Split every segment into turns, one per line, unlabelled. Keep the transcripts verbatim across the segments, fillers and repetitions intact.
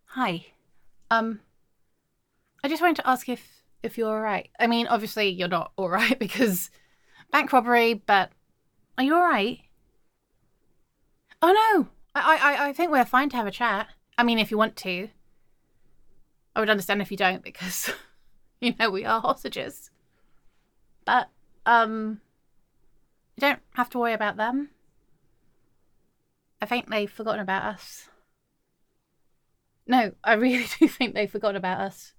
Hi. Um, I just wanted to ask if if you're all right. I mean, obviously you're not all right because bank robbery, but are you all right? Oh no, I I I think we're fine to have a chat. I mean, if you want to, I would understand if you don't because you know we are hostages. But um, you don't have to worry about them. I think they've forgotten about us. No, I really do think they've forgotten about us.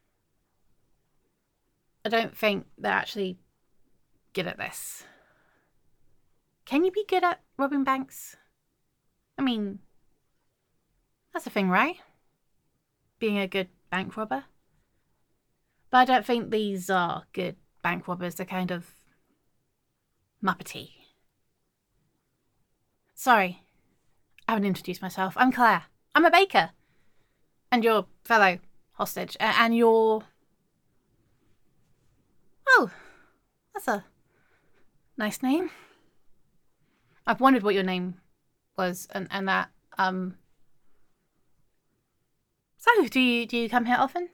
I don't think they're actually good at this. Can you be good at robbing banks? I mean, that's a thing, right? Being a good bank robber. But I don't think these are good bank robbers. They're kind of muppety. Sorry, I haven't introduced myself. I'm Claire. I'm a baker. And your fellow hostage. And you're. Oh, that's a nice name. I've wondered what your name was, and, and that. Um. So, do you do you come here often?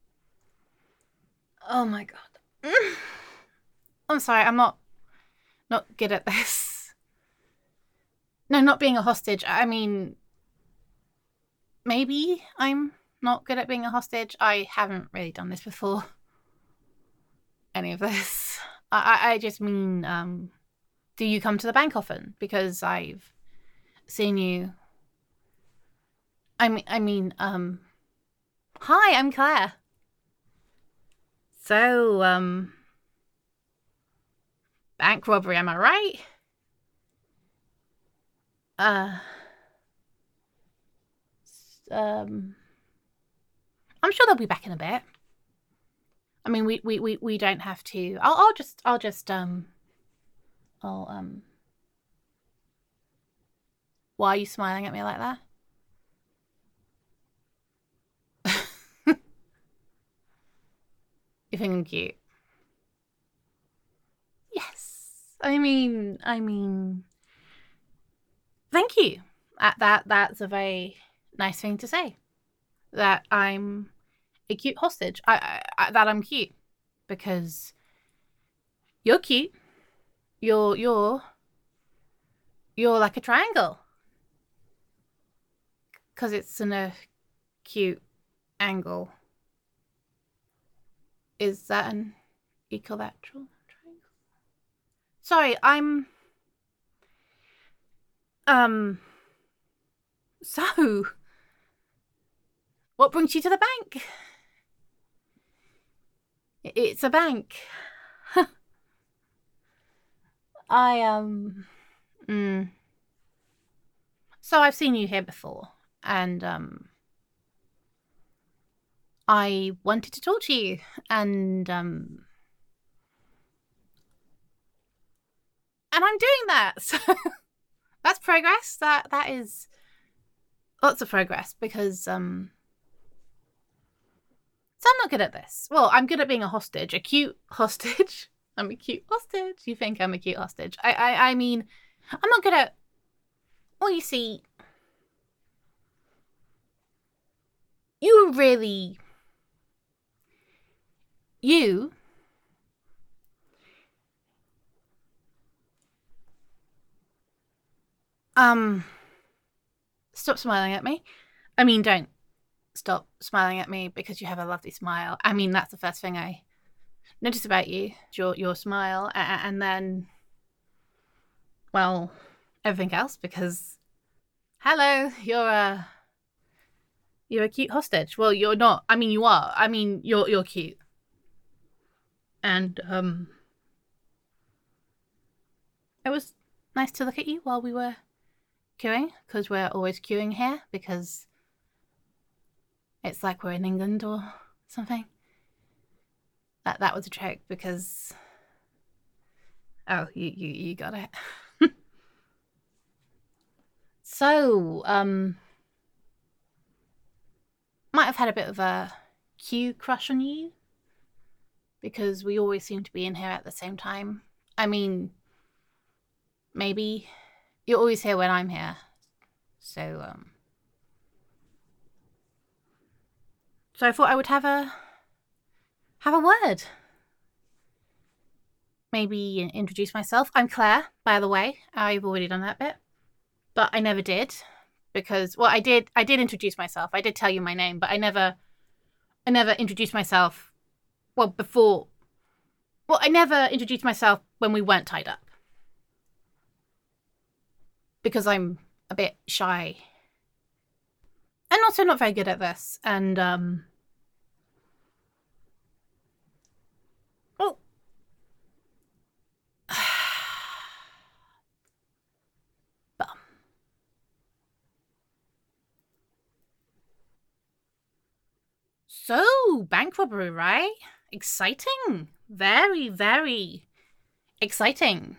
Oh my god. I'm sorry. I'm not not good at this. No, not being a hostage. I mean, maybe I'm not good at being a hostage. I haven't really done this before. Any of this. I, I, I just mean, um, do you come to the bank often? Because I've seen you. I mean, I mean, um, hi, I'm Claire. So, um, bank robbery, am I right? Uh, um, I'm sure they'll be back in a bit. I mean, we we we, we don't have to. I'll I'll just I'll just um I'll um. Why are you smiling at me like that? You think I'm cute? Yes. I mean, I mean, thank you. That that that's a very nice thing to say. That I'm a cute hostage. I, I that I'm cute because you're cute. You're you're you're like a triangle because it's in a cute angle. Is that an equilateral triangle? Sorry, I'm um. So, what brings you to the bank? It's a bank. I um. Mm. So I've seen you here before, and um, I wanted to talk to you, and um, and I'm doing that. So that's progress. That that is lots of progress because um, so I'm not good at this. Well, I'm good at being a hostage, a cute hostage. I'm a cute hostage. You think I'm a cute hostage? I I I mean, I'm not good at. Well, you see, you really you um stop smiling at me. I mean, don't stop smiling at me because you have a lovely smile. I mean, that's the first thing I notice about you, your your smile, and then, well, everything else. Because hello, you're a you're a cute hostage. Well, you're not. I mean, you are. I mean, you're you're cute, and um, it was nice to look at you while we were queuing because we're always queuing here because it's like we're in England or something. That that was a joke because oh, you you you got it. So, um, might have had a bit of a Q crush on you because we always seem to be in here at the same time. I mean, maybe you're always here when I'm here. So, um, So I thought I would have a have a word. Maybe introduce myself. I'm Claire, by the way. I've already done that bit. But I never did. Because, well, I did I did introduce myself. I did tell you my name, but I never I never introduced myself, well, before, well, I never introduced myself when we weren't tied up. Because I'm a bit shy. And also not very good at this. And, um... oh. Bum. So, bank robbery, right? Exciting. Very, very exciting.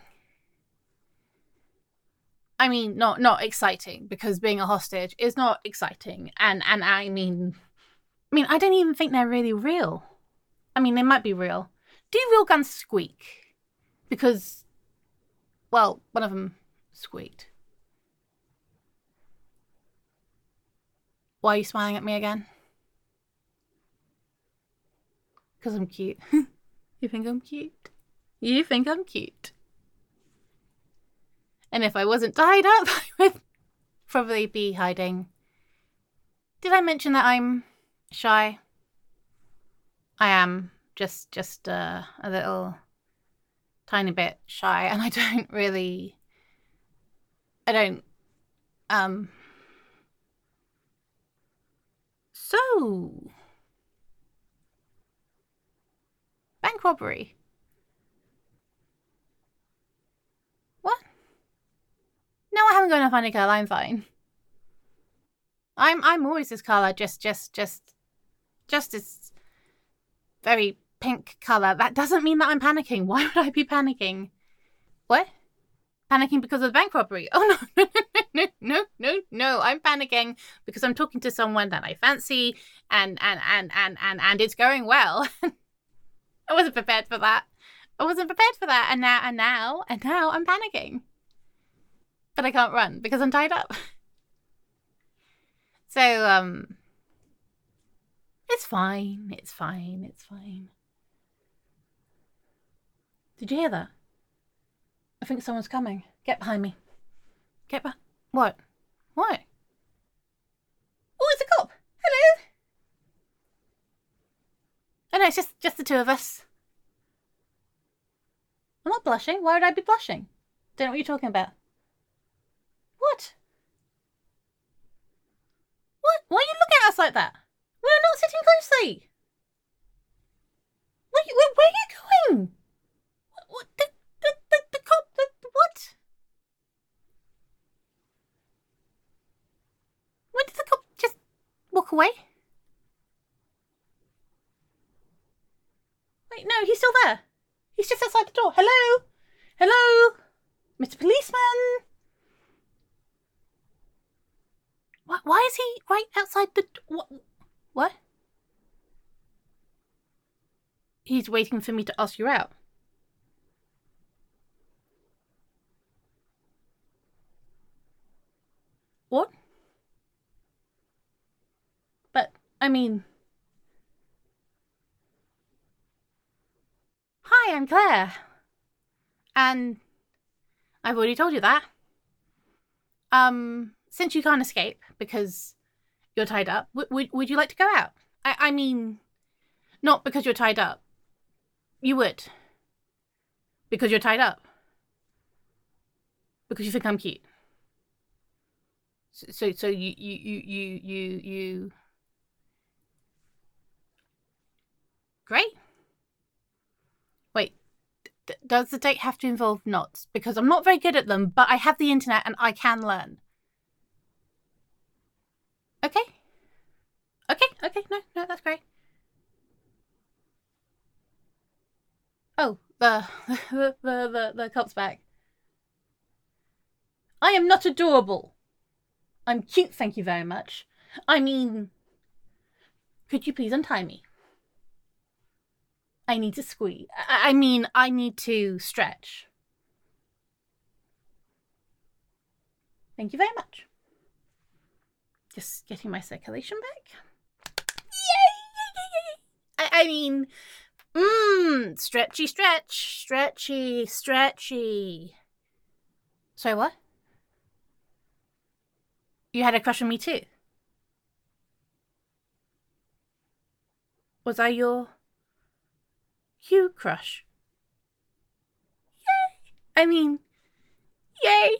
I mean, not not exciting, because being a hostage is not exciting. And and I mean, I mean, I don't even think they're really real. I mean, they might be real. Do real guns squeak? Because, well, one of them squeaked. Why are you smiling at me again? Because I'm cute. You think I'm cute? You think I'm cute? And if I wasn't tied up, I would probably be hiding. Did I mention that I'm shy? I am just just uh, a little tiny bit shy, and I don't really I don't um so bank robbery. What? No, I haven't gone to find a girl, I'm fine. I'm I'm always this colour, just just just just this very pink colour. That doesn't mean that I'm panicking. Why would I be panicking? What? Panicking because of the bank robbery? Oh no, no, no, no, no, no. I'm panicking because I'm talking to someone that I fancy, and and and and and and it's going well. I wasn't prepared for that. I wasn't prepared for that, and now and now and now I'm panicking. But I can't run because I'm tied up. So um, it's fine. It's fine. It's fine. Did you hear that? I think someone's coming. Get behind me. Get behind. What? What? Oh, it's a cop. Hello. Oh no, it's just just the two of us. I'm not blushing. Why would I be blushing? Don't know what you're talking about. What? What? Why are you looking at us like that? We're not sitting closely. Where, where, where are you going? What? what the, the, the, the cop? The, the what? When did the cop just walk away? Wait, no, he's still there. He's just outside the door. Hello? Hello? Mister Policeman? What? Why is he right outside the... What? What? He's waiting for me to ask you out. What? But, I mean... Hi, I'm Claire. And I've already told you that. Um, since you can't escape because you're tied up, w- would would you like to go out? I, I mean, not because you're tied up. You would. Because you're tied up. Because you think I'm cute. So, so, so you, you, you, you, you, you... Great. Wait, d- does the date have to involve knots? Because I'm not very good at them, but I have the internet and I can learn. Okay. Okay, okay, no, no, that's great. Oh, the, the, the, the, the cop's back. I am not adorable. I'm cute, thank you very much. I mean, could you please untie me? I need to squeeze. I, I mean, I need to stretch. Thank you very much. Just getting my circulation back. I mean, mmm, stretchy, stretch, stretchy, stretchy. Sorry, what? You had a crush on me too? Was I your you crush? Yay! I mean, yay!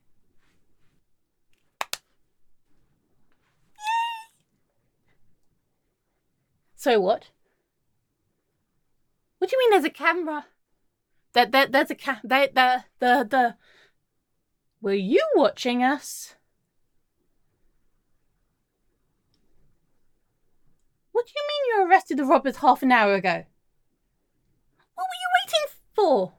So what? What do you mean there's a camera? That that there's a ca- that the the the Were you watching us? What do you mean you arrested the robbers half an hour ago? What were you waiting for?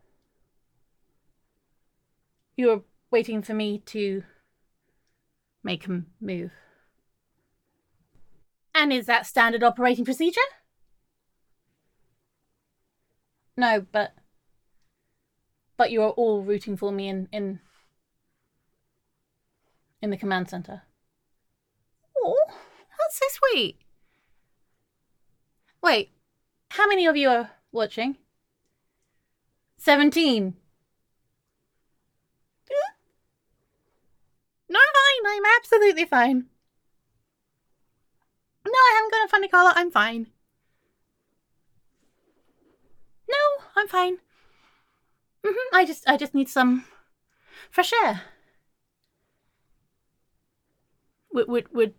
You were waiting for me to make him move. And is that standard operating procedure? No, but but you are all rooting for me in in in the command center. Oh, that's so sweet. Wait, how many of you are watching? Seventeen. No, fine. I'm absolutely fine. No, I haven't got a funny collar. I'm fine. No, I'm fine. Mm-hmm. I just, I just need some fresh air. Would, would, would,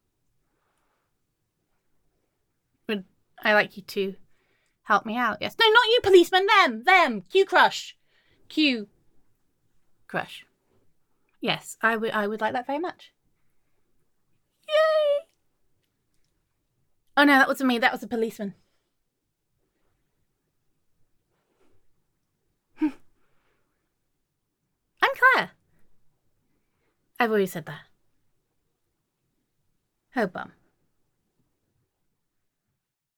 would I like you to help me out? Yes. No, not you, policeman. Them, them. Q crush. Q crush. Yes, I would, I would like that very much. Yay! Oh no, that wasn't me. That was a policeman. I'm Claire. I've always said that. Oh, bum.